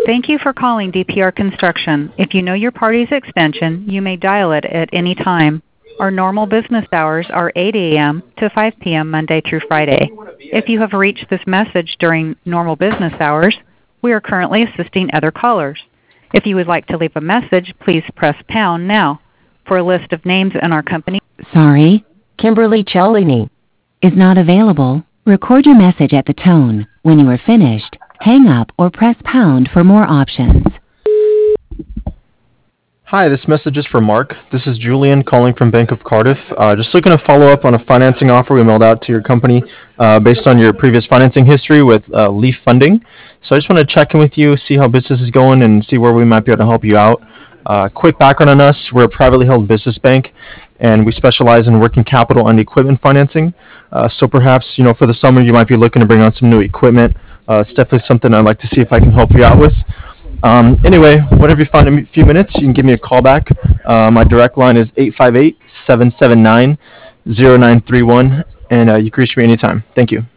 Thank you for calling DPR Construction. If you know your party's extension, you may dial it at any time. Our normal business hours are 8 a.m. to 5 p.m. Monday through Friday. If you have reached this message during normal business hours, we are currently assisting other callers. If you would like to leave a message, please press pound now. For a list of names in our company. Sorry, Kimberly Cellini is not available. Record your message at the tone. When you are finished, hang up or press pound for more options. Hi, this message is for Mark. This is Julian calling from Bank of Cardiff. Just looking to follow up on a financing offer we mailed out to your company based on your previous financing history with Leaf Funding. So I just want to check in with you, see how business is going, and see where we might be able to help you out. Quick background on us: we're a privately held business bank, and we specialize in working capital and equipment financing. So perhaps, for the summer you might be looking to bring on some new equipment. It's definitely something I'd like to see if I can help you out with. Anyway, whenever you find a few minutes, you can give me a call back. My direct line is 858-779-0931, and you can reach me anytime. Thank you.